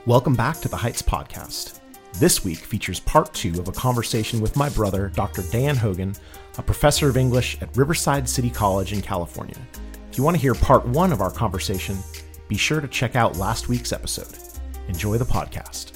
Welcome back to the Heights Podcast. This week features part 2 of a conversation with my brother, Dr. Dan Hogan, a professor of English at Riverside City College in California. If you want to hear part 1 of our conversation, be sure to check out last week's episode. Enjoy the podcast.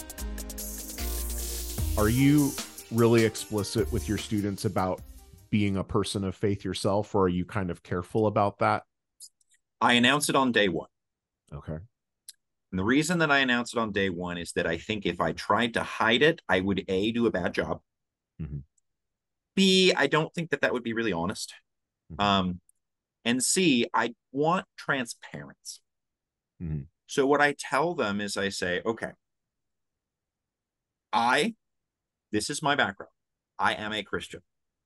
Are you really explicit with your students about being a person of faith yourself, or are you kind of careful about that? I announce it on day 1. Okay. And the reason that I announced it on day 1 is that I think if I tried to hide it, I would A, do a bad job. Mm-hmm. B, I don't think that would be really honest. Mm-hmm. And C, I want transparency. Mm-hmm. So what I tell them is I say, okay, this is my background. I am a Christian.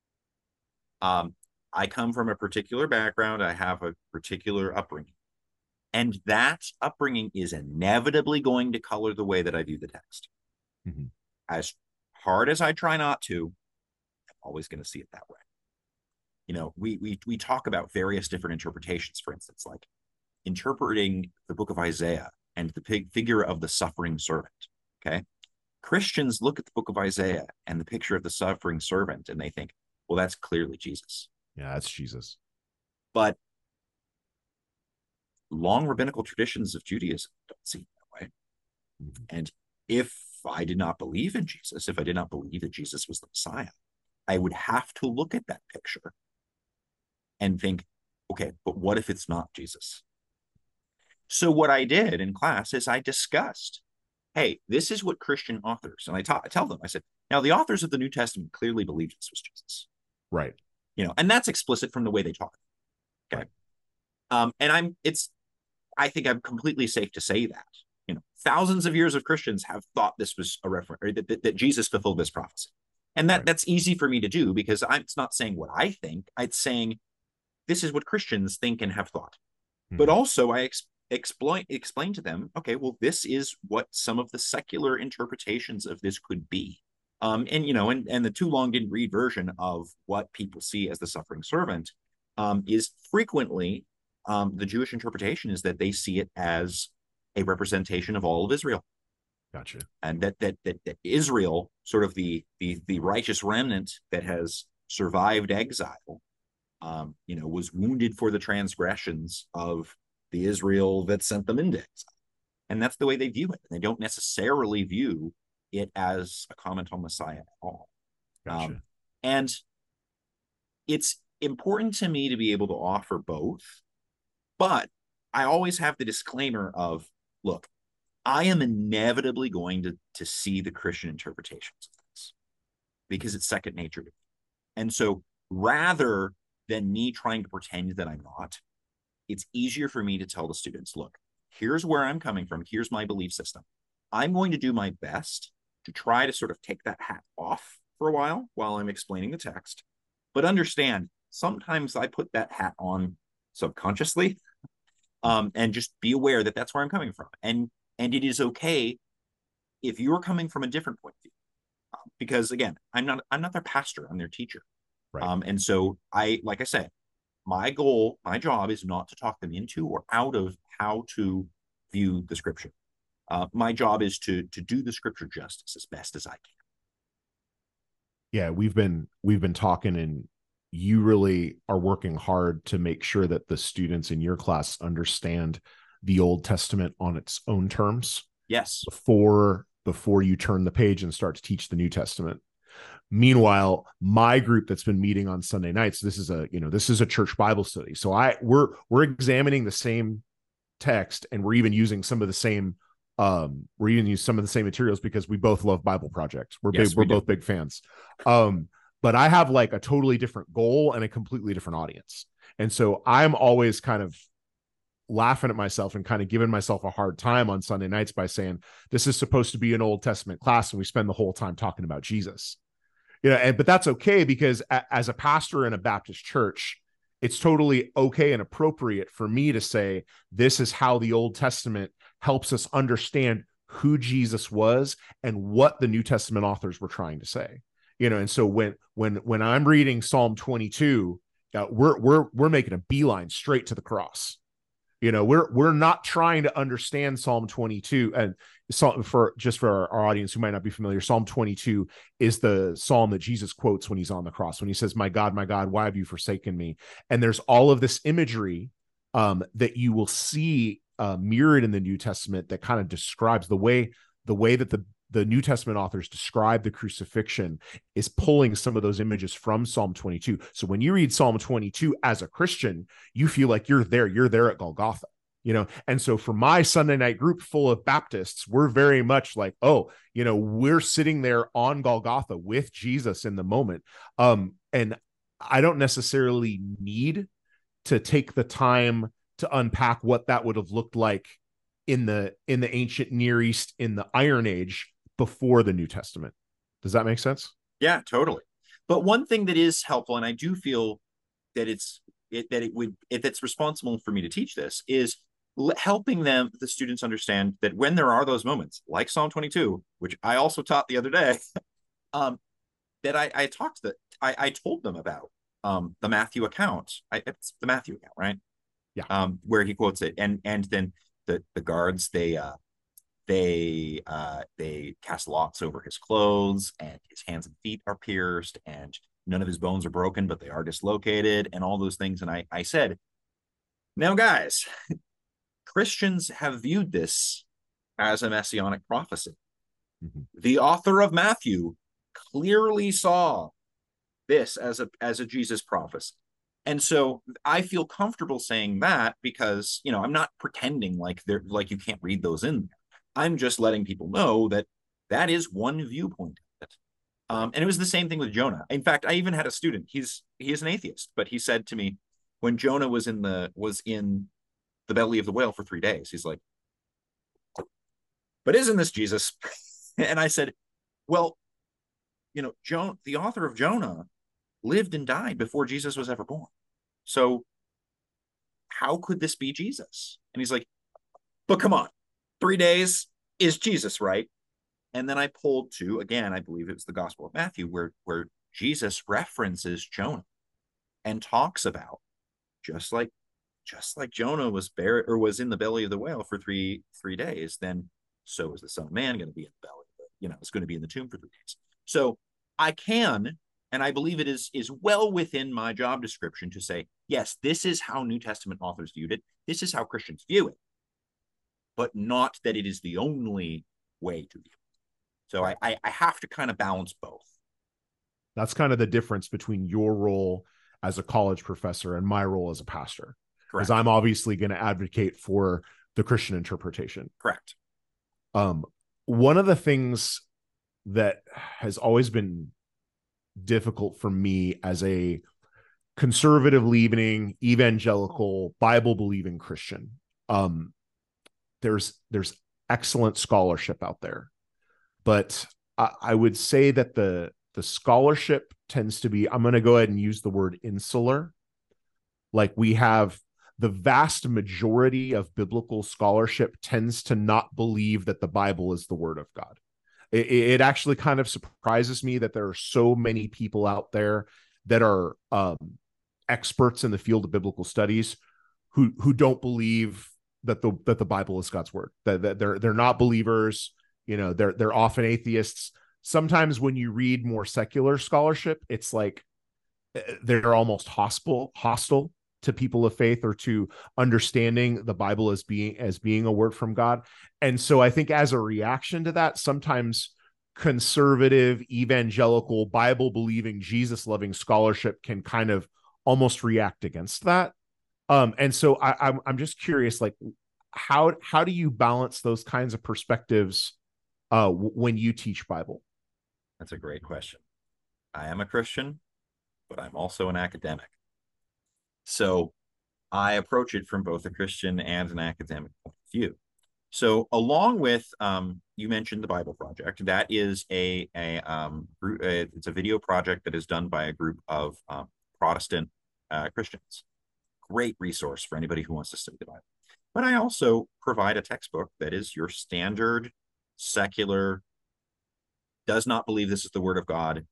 I come from a particular background. I have a particular upbringing. And that upbringing is inevitably going to color the way that I view the text. Mm-hmm. As hard as I try not to, I'm always going to see it that way. You know, we talk about various different interpretations, for instance, like interpreting the book of Isaiah and the figure of the suffering servant. Okay. Christians look at the book of Isaiah and the picture of the suffering servant, and they think, well, that's clearly Jesus. Yeah, that's Jesus. But long rabbinical traditions of Judaism don't see it that way. Mm-hmm. And if I did not believe in Jesus, if I did not believe that Jesus was the Messiah, I would have to look at that picture and think, okay, but what if it's not Jesus? So what I did in class is I discussed, hey, this is what Christian authors, and I tell them, I said, now the authors of the New Testament clearly believed this was Jesus. Right. You know, and that's explicit from the way they talk. Okay. Right. And I think I'm completely safe to say that, you know, thousands of years of Christians have thought this was a reference, or that Jesus fulfilled this prophecy. And that's easy for me to do because it's not saying what I think. It's saying this is what Christians think and have thought. Mm-hmm. But also I explain to them, okay, well, this is what some of the secular interpretations of this could be. And, you know, and the too long didn't read version of what people see as the suffering servant is frequently the Jewish interpretation is that they see it as a representation of all of Israel. Gotcha. And that Israel, sort of the righteous remnant that has survived exile, you know, was wounded for the transgressions of the Israel that sent them into exile. And that's the way they view it. They don't necessarily view it as a comment on Messiah at all. Gotcha. And it's important to me to be able to offer both. But I always have the disclaimer of, look, I am inevitably going to see the Christian interpretations of this because it's second nature to me. And so rather than me trying to pretend that I'm not, it's easier for me to tell the students, look, here's where I'm coming from. Here's my belief system. I'm going to do my best to try to sort of take that hat off for a while I'm explaining the text. But understand, sometimes I put that hat on subconsciously, and just be aware that that's where I'm coming from. And it is okay if you're coming from a different point of view, because again, I'm not their pastor, I'm their teacher. Right. And so like I said, my job is not to talk them into or out of how to view the scripture. My job is to do the scripture justice as best as I can. Yeah, we've been talking, and you really are working hard to make sure that the students in your class understand the Old Testament on its own terms. Yes. Before you turn the page and start to teach the New Testament. Meanwhile, my group that's been meeting on Sunday nights, this is a church Bible study. So we're examining the same text, and we're even using some of the same materials because we both love Bible Project. We're both big fans. But I have like a totally different goal and a completely different audience. And so I'm always kind of laughing at myself and kind of giving myself a hard time on Sunday nights by saying, this is supposed to be an Old Testament class, and we spend the whole time talking about Jesus. You know, but that's okay, because as a pastor in a Baptist church, it's totally okay and appropriate for me to say, this is how the Old Testament helps us understand who Jesus was and what the New Testament authors were trying to say. You know, and so when I'm reading Psalm 22, we're making a beeline straight to the cross. We're not trying to understand Psalm 22. And for our audience who might not be familiar, Psalm 22 is the psalm that Jesus quotes when he's on the cross, when he says, my God, why have you forsaken me? And there's all of this imagery that you will see mirrored in the New Testament that kind of describes the way that the New Testament authors describe the crucifixion is pulling some of those images from Psalm 22. So when you read Psalm 22 as a Christian, you feel like you're there at Golgotha, And so for my Sunday night group full of Baptists, we're very much like, we're sitting there on Golgotha with Jesus in the moment. And I don't necessarily need to take the time to unpack what that would have looked like in the ancient Near East in the Iron Age before the New Testament. Does that make sense? Yeah, totally. But one thing that is helpful, and I do feel that it's responsible for me to teach this, is helping the students understand that when there are those moments like Psalm 22, which I also taught the other day, that I told them about the Matthew account. It's the Matthew account, right? Yeah. Where he quotes it, and then the guards they cast lots over his clothes, and his hands and feet are pierced, and none of his bones are broken, but they are dislocated, and all those things. And I said, now guys, Christians have viewed this as a messianic prophecy. Mm-hmm. The author of Matthew clearly saw this as a Jesus prophecy. And so I feel comfortable saying that because, I'm not pretending like you can't read those in there. I'm just letting people know that is one viewpoint of it. And it was the same thing with Jonah. In fact, I even had a student, he is an atheist, but he said to me, when Jonah was in the belly of the whale for 3 days, he's like, but isn't this Jesus? And I said, well, the author of Jonah lived and died before Jesus was ever born. So how could this be Jesus? And he's like, but come on, 3 days is Jesus, right? And then I pulled to, again, I believe it was the Gospel of Matthew, where Jesus references Jonah and talks about just like Jonah was buried or was in the belly of the whale for three days, then so is the Son of Man going to be in the belly, it's going to be in the tomb for 3 days. So I can, and I believe it is well within my job description to say, yes, this is how New Testament authors viewed it. This is how Christians view it, but not that it is the only way to view it. So I have to kind of balance both. That's kind of the difference between your role as a college professor and my role as a pastor. Because I'm obviously going to advocate for the Christian interpretation. Correct. One of the things that has always been difficult for me as a conservative leaning, evangelical, Bible believing Christian, there's excellent scholarship out there, but I would say that the scholarship tends to be, I'm going to go ahead and use the word insular. Like, we have the vast majority of biblical scholarship tends to not believe that the Bible is the word of God. It actually kind of surprises me that there are so many people out there that are experts in the field of biblical studies who don't believe that the Bible is God's word. That they're not believers. They're often atheists. Sometimes when you read more secular scholarship, it's like they're almost hostile to people of faith or to understanding the Bible as being a word from God. And so I think as a reaction to that, sometimes conservative, evangelical, Bible believing, Jesus loving scholarship can kind of almost react against that. And so I'm just curious, like, how do you balance those kinds of perspectives when you teach Bible? That's a great question. I am a Christian, but I'm also an academic. So I approach it from both a Christian and an academic point of view. So along with, you mentioned the Bible Project, that is a group, it's a video project that is done by a group of Protestant Christians. Great resource for anybody who wants to study the Bible. But I also provide a textbook that is your standard secular, does not believe this is the word of God,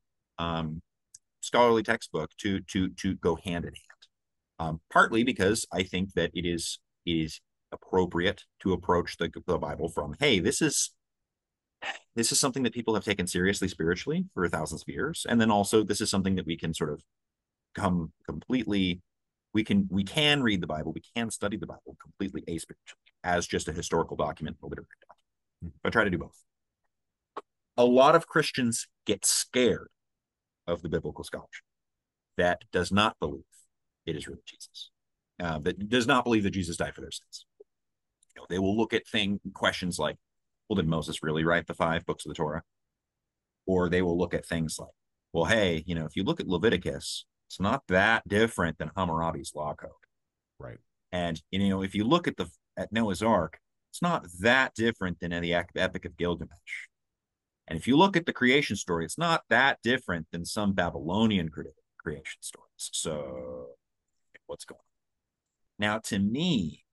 scholarly textbook to go hand in hand. Partly because I think that it is it is appropriate to approach the Bible from, hey, this is something that people have taken seriously spiritually for thousands of years, and then also this is something that we can sort of come completely, we can read the Bible, we can study the Bible completely aspiritually as just a historical document, a literary document. I try to do both. A lot of Christians get scared of the biblical scholarship that does not believe it is really Jesus, that does not believe that Jesus died for their sins. They will look at questions like, well, did Moses really write the 5 books of the Torah? Or they will look at things like, well, hey, if you look at Leviticus, it's not that different than Hammurabi's law code. Right. And, if you look at Noah's Ark, it's not that different than the Epic of Gilgamesh. And if you look at the creation story, it's not that different than some Babylonian creation stories. So what's going on? Now, to me,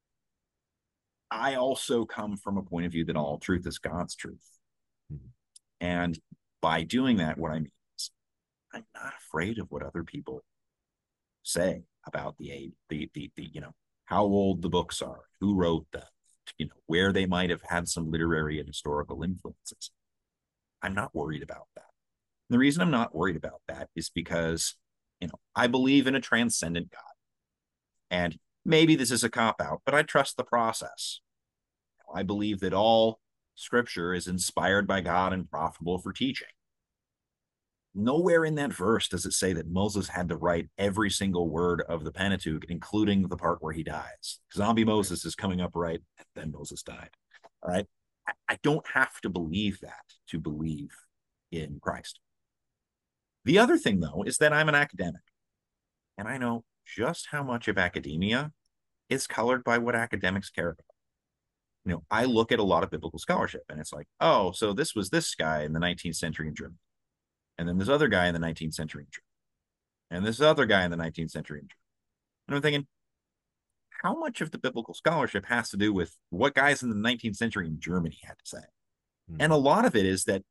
I also come from a point of view that all truth is God's truth. Mm-hmm. And by doing that, what I mean is I'm not afraid of what other people say about the how old the books are, who wrote them, where they might have had some literary and historical influences. I'm not worried about that. And the reason I'm not worried about that is because, I believe in a transcendent God. And maybe this is a cop-out, but I trust the process. I believe that all scripture is inspired by God and profitable for teaching. Nowhere in that verse does it say that Moses had to write every single word of the Pentateuch, including the part where he dies. Zombie Moses is coming up right, and then Moses died. All right? I don't have to believe that to believe in Christ. The other thing, though, is that I'm an academic. And I know just how much of academia is colored by what academics care about. I look at a lot of biblical scholarship, and it's like, oh, so this was this guy in the 19th century in Germany. And then this other guy in the 19th century in Germany. And this other guy in the 19th century in Germany. And I'm thinking, how much of the biblical scholarship has to do with what guys in the 19th century in Germany had to say? Mm-hmm. And a lot of it is that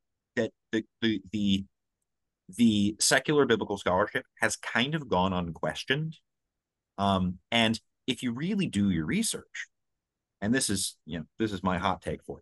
the secular biblical scholarship has kind of gone unquestioned. And if you really do your research, and this is my hot take for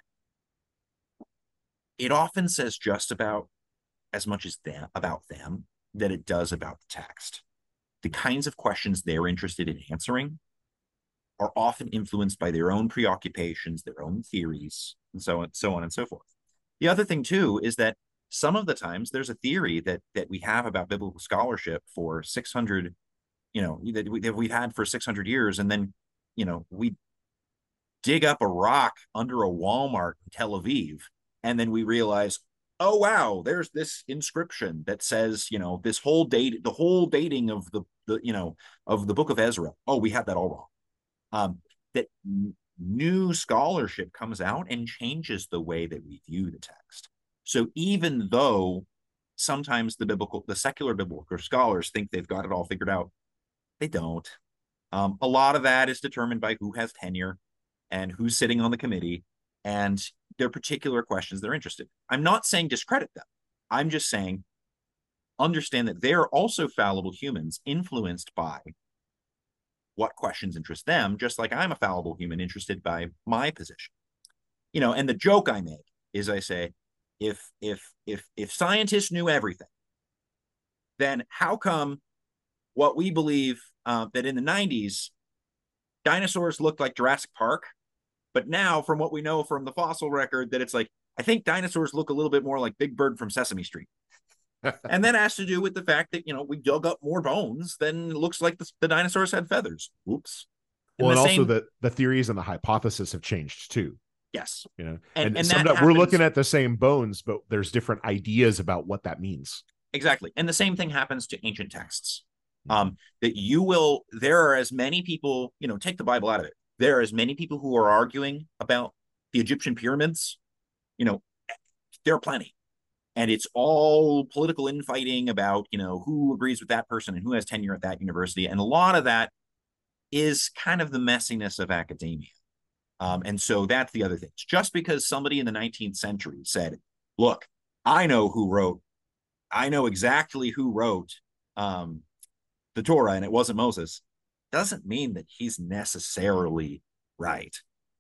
you, it often says just about as much as about them that it does about the text. The kinds of questions they're interested in answering are often influenced by their own preoccupations, their own theories, and so on and so forth. The other thing, too, is that some of the times there's a theory that we have about biblical scholarship for 600, that we've had for 600 years, and then, we dig up a rock under a Walmart in Tel Aviv, and then we realize, oh, wow, there's this inscription that says, the whole dating of the book of Ezra. Oh, we had that all wrong. That new scholarship comes out and changes the way that we view the text. So even though sometimes the secular biblical scholars think they've got it all figured out, they don't. A lot of that is determined by who has tenure and who's sitting on the committee and their particular questions they're interested in. I'm not saying discredit them. I'm just saying understand that they're also fallible humans influenced by what questions interest them, just like I'm a fallible human interested by my position. And the joke I make is I say, if scientists knew everything, then how come what we believe that in the 90s dinosaurs looked like Jurassic Park, but now from what we know from the fossil record that it's like, I think dinosaurs look a little bit more like Big Bird from Sesame Street. And that has to do with the fact that, we dug up more bones than it looks like the dinosaurs had feathers. Oops. Well, and also the theories and the hypothesis have changed too. Yes. And sometimes we're looking at the same bones, but there's different ideas about what that means. Exactly. And the same thing happens to ancient texts. There are as many people, take the Bible out of it. There are as many people who are arguing about the Egyptian pyramids, there are plenty. And it's all political infighting about, who agrees with that person and who has tenure at that university. And a lot of that is kind of the messiness of academia. And so that's the other thing. Just because somebody in the 19th century said, look, I know exactly who wrote the Torah, and it wasn't Moses, doesn't mean that he's necessarily right.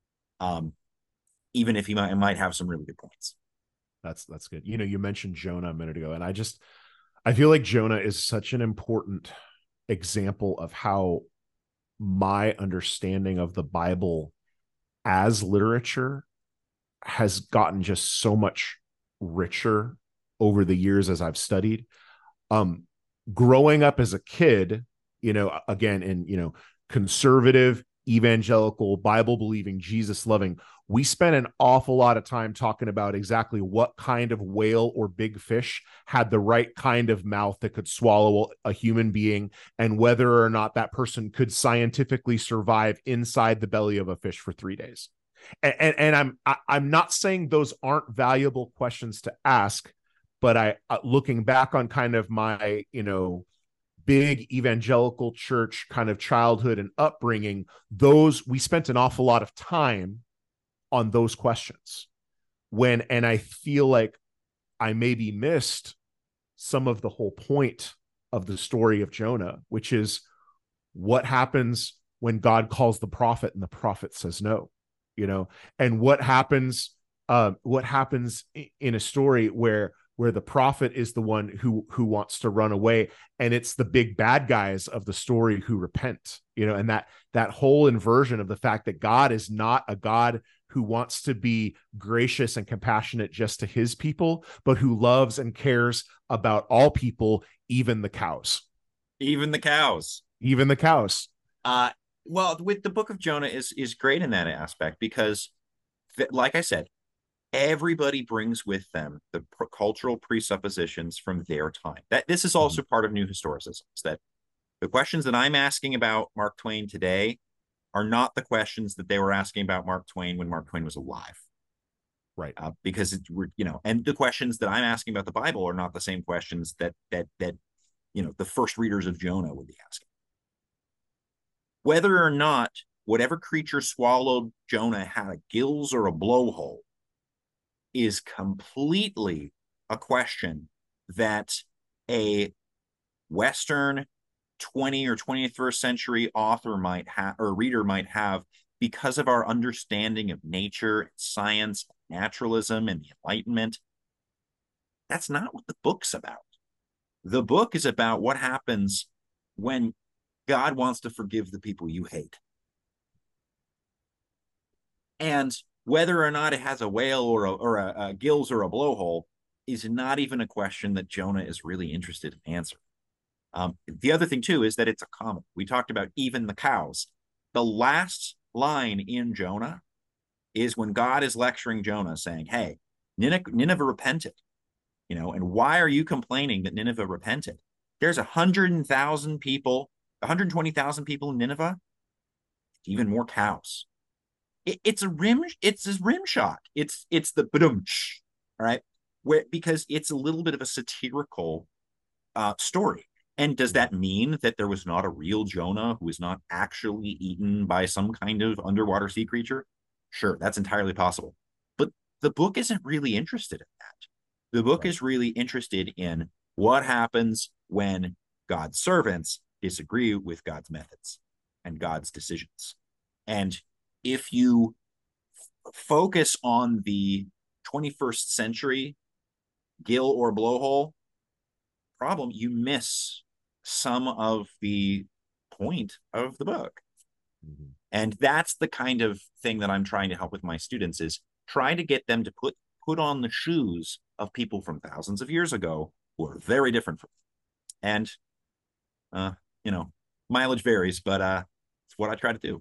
Even if he might have some really good points. That's good. You mentioned Jonah a minute ago, and I feel like Jonah is such an important example of how my understanding of the Bible as literature has gotten just so much richer over the years as I've studied. Growing up as a kid, again, in, conservative, evangelical, Bible believing, Jesus loving, we spent an awful lot of time talking about exactly what kind of whale or big fish had the right kind of mouth that could swallow a human being, and whether or not that person could scientifically survive inside the belly of a fish for 3 days. And I'm not saying those aren't valuable questions to ask, but I looking back on kind of my big evangelical church kind of childhood and upbringing, we spent an awful lot of time on those questions and I feel like I maybe missed some of the whole point of the story of Jonah, which is what happens when God calls the prophet and the prophet says no, and what happens in a story where the prophet is the one who wants to run away, and it's the big bad guys of the story who repent, and that whole inversion of the fact that God is not a God who wants to be gracious and compassionate just to his people, but who loves and cares about all people, even the cows. Even the cows. Even the cows. Well, with the book of Jonah is great in that aspect because, like I said, everybody brings with them the cultural presuppositions from their time. That this is also part of New Historicism, is that the questions that I'm asking about Mark Twain today are not the questions that they were asking about Mark Twain when Mark Twain was alive. Right. Because and the questions that I'm asking about the Bible are not the same questions that the first readers of Jonah would be asking. Whether or not whatever creature swallowed Jonah had a gills or a blowhole is completely a question that a Western 20 or 21st century author might have, or reader might have, because of our understanding of nature, science, naturalism, and the Enlightenment. That's not what the book's about. The book is about what happens when God wants to forgive the people you hate. And whether or not it has a whale or a gills or a blowhole is not even a question that Jonah is really interested in answering. The other thing, too, is that it's a comedy. We talked about even the cows. The last line in Jonah is when God is lecturing Jonah, saying, hey, Nineveh repented, and why are you complaining that Nineveh repented? There's 100,000 people, 120,000 people in Nineveh, even more cows. It's a rim shot. It's the badumch, all right, because it's a little bit of a satirical story. And does that mean that there was not a real Jonah who was not actually eaten by some kind of underwater sea creature? Sure, that's entirely possible. But the book isn't really interested in that. The book is really interested in what happens when God's servants disagree with God's methods and God's decisions. And if you focus on the 21st century gill or blowhole problem, you miss some of the point of the book. Mm-hmm. And that's the kind of thing that I'm trying to help with my students, is trying to get them to put on the shoes of people from thousands of years ago who are very different from them. And mileage varies, but it's what I try to do.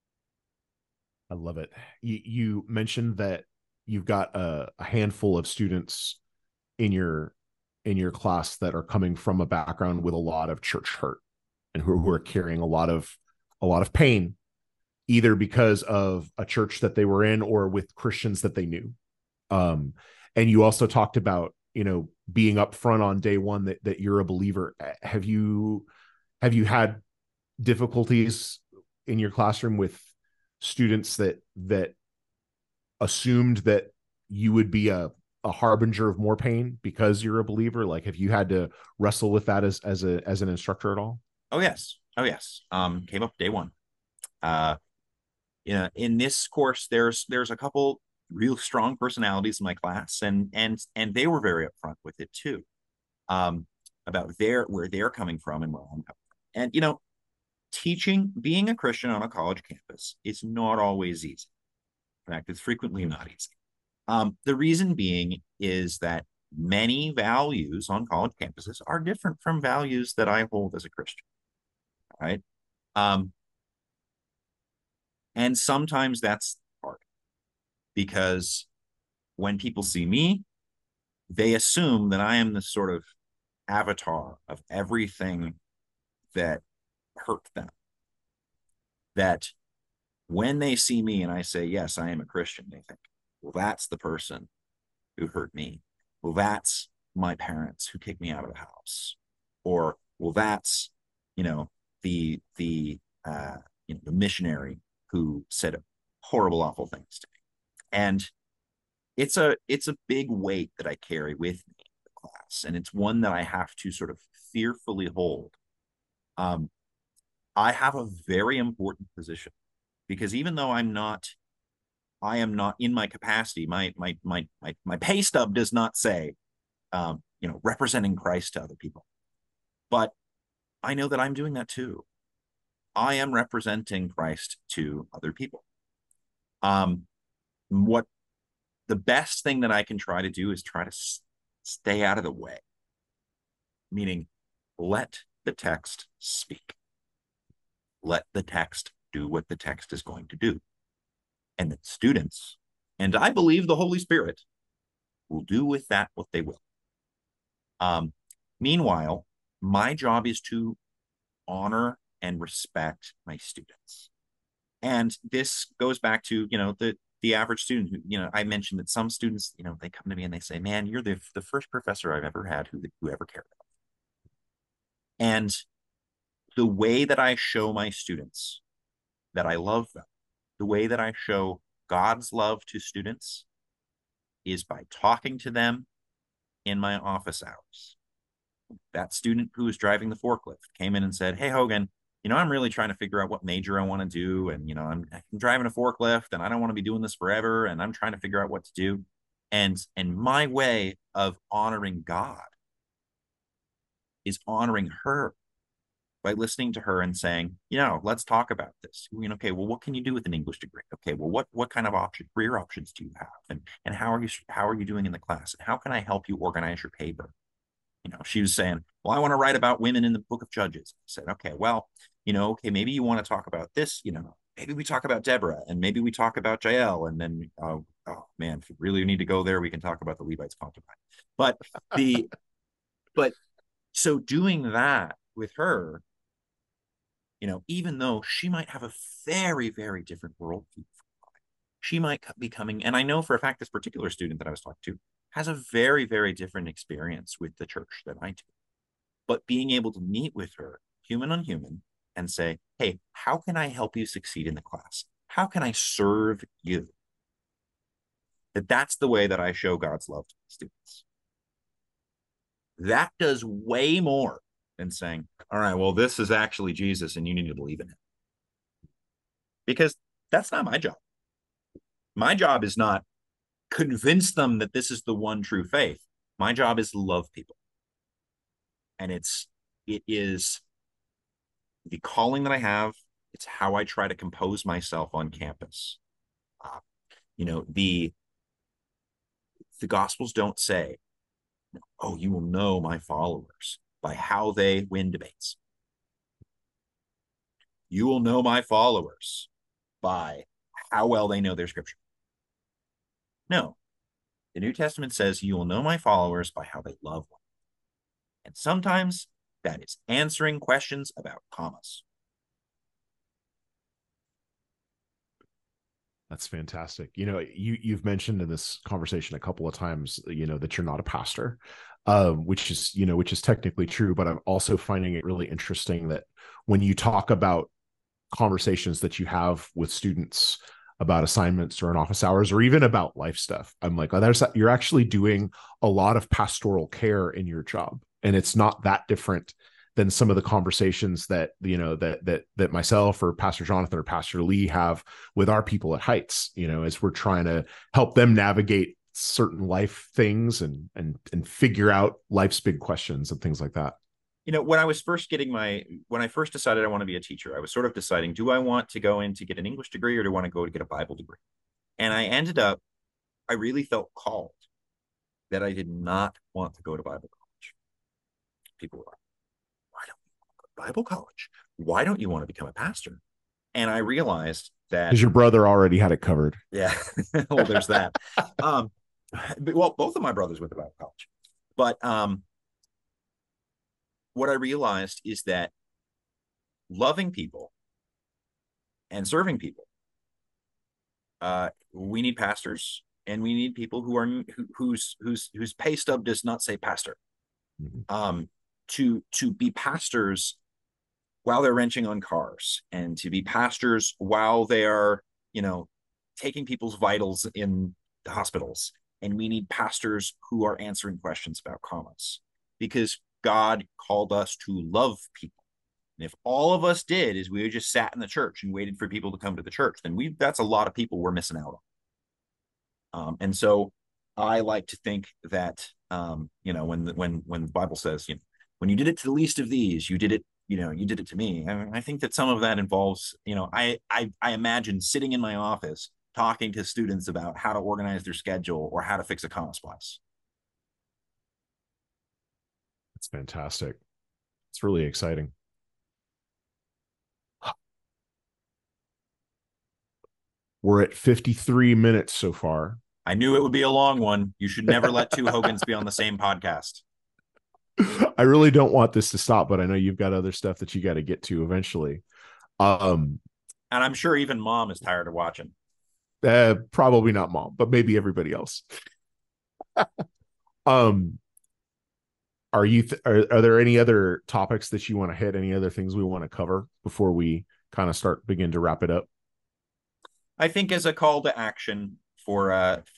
I love it. You mentioned that you've got a handful of students in your class that are coming from a background with a lot of church hurt, and who are carrying a lot of pain, either because of a church that they were in or with Christians that they knew. And you also talked about, being upfront on day one that you're a believer. Have you had difficulties in your classroom with students that assumed that you would be a harbinger of more pain because you're a believer? Like, have you had to wrestle with that as an instructor at all? Oh, yes. Oh yes. Came up day one. Uh, in this course, there's a couple real strong personalities in my class, and they were very upfront with it too, about where they're coming from and where I'm coming from. And being a Christian on a college campus is not always easy. In fact, it's frequently not easy. The reason being is that many values on college campuses are different from values that I hold as a Christian, right? Um, and sometimes that's hard because when people see me, they assume that I am the sort of avatar of everything that hurt them. That when they see me and I say, yes, I am a Christian, they think, well, that's the person who hurt me. Well, that's my parents who kicked me out of the house. Or, well, that's, the missionary who said horrible, awful things to me. And it's a big weight that I carry with me in the class. And it's one that I have to sort of fearfully hold. I have a very important position because even though I am not in my capacity. My pay stub does not say, representing Christ to other people, but I know that I'm doing that too. I am representing Christ to other people. What the best thing that I can try to do is try to stay out of the way, meaning let the text speak. Let the text do what the text is going to do. And that students, and I believe the Holy Spirit, will do with that what they will. Meanwhile, my job is to honor and respect my students. And this goes back to, the average student who, I mentioned that some students, they come to me and they say, man, you're the first professor I've ever had who ever cared about. And the way that I show my students that I love them, the way that I show God's love to students is by talking to them in my office hours. That student who was driving the forklift came in and said, hey, Hogan, I'm really trying to figure out what major I want to do. And, I'm driving a forklift and I don't want to be doing this forever. And I'm trying to figure out what to do. And my way of honoring God is honoring her by listening to her and saying, let's talk about this. Okay, well, what can you do with an English degree? Okay, well, what kind of career options do you have? And how are you doing in the class? And how can I help you organize your paper? She was saying, well, I want to write about women in the book of Judges. I said, okay, well, okay, maybe you want to talk about this, maybe we talk about Deborah and maybe we talk about Jael. And then, oh man, if you really need to go there, we can talk about the Levites concubine. But so doing that with her, even though she might have a very, very different worldview, she might be coming, and I know for a fact this particular student that I was talking to has a very, very different experience with the church than I do. But being able to meet with her, human on human, and say, hey, how can I help you succeed in the class? How can I serve you? That's the way that I show God's love to students. That does way more than saying, all right, well, this is actually Jesus and you need to believe in him. Because that's not my job. My job is not convince them that this is the one true faith. My job is to love people. And it is the calling that I have. It's how I try to compose myself on campus. The Gospels don't say, oh, you will know my followers by how they win debates. You will know my followers by how well they know their scripture. No, the New Testament says you will know my followers by how they love one. And sometimes that is answering questions about commas. That's fantastic. You've mentioned in this conversation a couple of times, that you're not a pastor, which is technically true, but I'm also finding it really interesting that when you talk about conversations that you have with students about assignments or in office hours or even about life stuff, I'm like, oh, you're actually doing a lot of pastoral care in your job. And it's not that different than some of the conversations that, that myself or Pastor Jonathan or Pastor Lee have with our people at Heights, as we're trying to help them navigate certain life things and figure out life's big questions and things like that. When I first decided I want to be a teacher, I was sort of deciding, do I want to go in to get an English degree or do I want to go to get a Bible degree? And I really felt called that I did not want to go to Bible college. People were like, why don't you want to go to Bible college? Why don't you want to become a pastor? And I realized that because your brother already had it covered. Yeah. Well, there's that. Well, both of my brothers went to Bible college, but what I realized is that loving people and serving people, we need pastors, and we need people whose pay stub does not say pastor. Mm-hmm. To be pastors while they're wrenching on cars, and to be pastors while they are, taking people's vitals in the hospitals. And we need pastors who are answering questions about commas, because God called us to love people. And if all of us did is we just sat in the church and waited for people to come to the church, then that's a lot of people we're missing out on. And so I like to think that, when the Bible says, when you did it to the least of these, you did it, you did it to me. I think that some of that involves, I imagine sitting in my office talking to students about how to organize their schedule or how to fix a comma splice. That's fantastic. It's really exciting. We're at 53 minutes so far. I knew it would be a long one. You should never let two Hogans be on the same podcast. I really don't want this to stop, but I know you've got other stuff that you got to get to eventually. And I'm sure even Mom is tired of watching. Probably not Mom, but maybe everybody else. Are there any other topics that you want to hit? Any other things we want to cover before we kind of begin to wrap it up? I think as a call to action for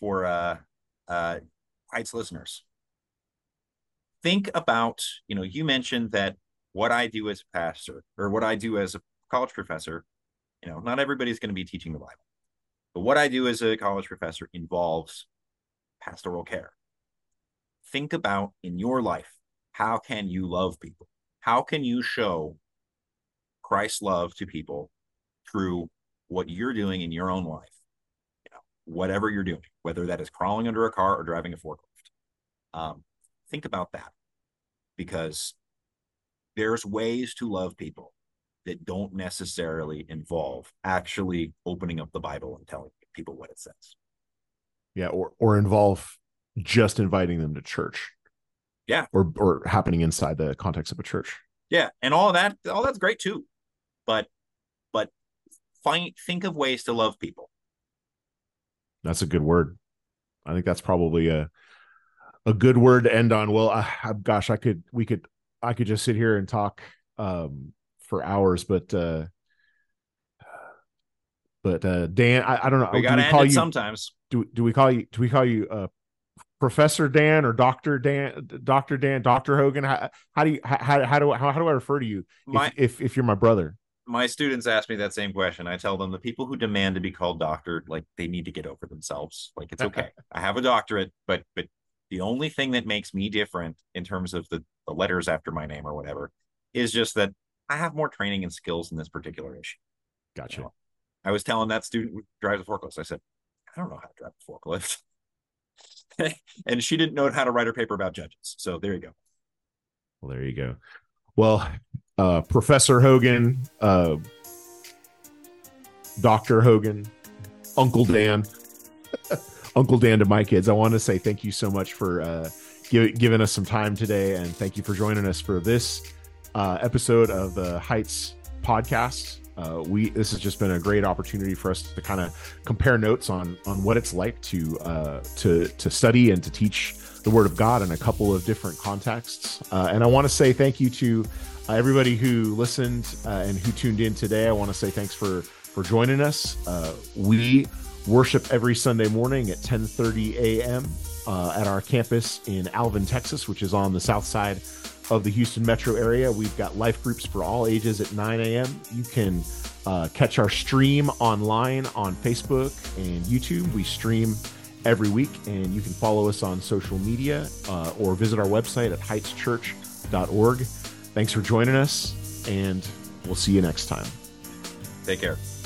Heights listeners, think about, you mentioned that what I do as a pastor or what I do as a college professor, not everybody's going to be teaching the Bible, but what I do as a college professor involves pastoral care. Think about in your life, how can you love people? How can you show Christ's love to people through what you're doing in your own life? Whatever you're doing, whether that is crawling under a car or driving a forklift. Think about that, because there's ways to love people that don't necessarily involve actually opening up the Bible and telling people what it says. Yeah, or involve just inviting them to church. Yeah. Or happening inside the context of a church. Yeah, and all that's great too. But think of ways to love people. That's a good word. I think that's probably a good word to end on. Well, gosh, I could just sit here and talk for hours, but Dan, I don't know. We gotta end it sometimes. Do we call you Professor Dan or Dr. Dan, Dr. Hogan? How do I refer to you if you're my brother? My students ask me that same question. I tell them the people who demand to be called doctor, like, they need to get over themselves. Like, it's okay. I have a doctorate, but the only thing that makes me different in terms of the letters after my name or whatever is just that I have more training and skills in this particular issue. Gotcha. I was telling that student who drives a forklift, I said, I don't know how to drive a forklift. And she didn't know how to write her paper about judges. So there you go. Well, there you go. Well, Professor Hogan, Dr. Hogan, Uncle Dan, Uncle Dan to my kids, I want to say thank you so much for giving us some time today. And thank you for joining us for this episode of the Heights podcast. This has just been a great opportunity for us to kind of compare notes on what it's like to study and to teach the Word of God in a couple of different contexts. And I want to say thank you to everybody who listened and who tuned in today. I want to say thanks for joining us. We worship every Sunday morning at 10:30 a.m. At our campus in Alvin, Texas, which is on the south side of the Houston metro area, we've got life groups for all ages at 9 a.m. You can catch our stream online on Facebook and YouTube. We stream every week, and you can follow us on social media or visit our website at heightschurch.org. Thanks for joining us, and we'll see you next time. Take care.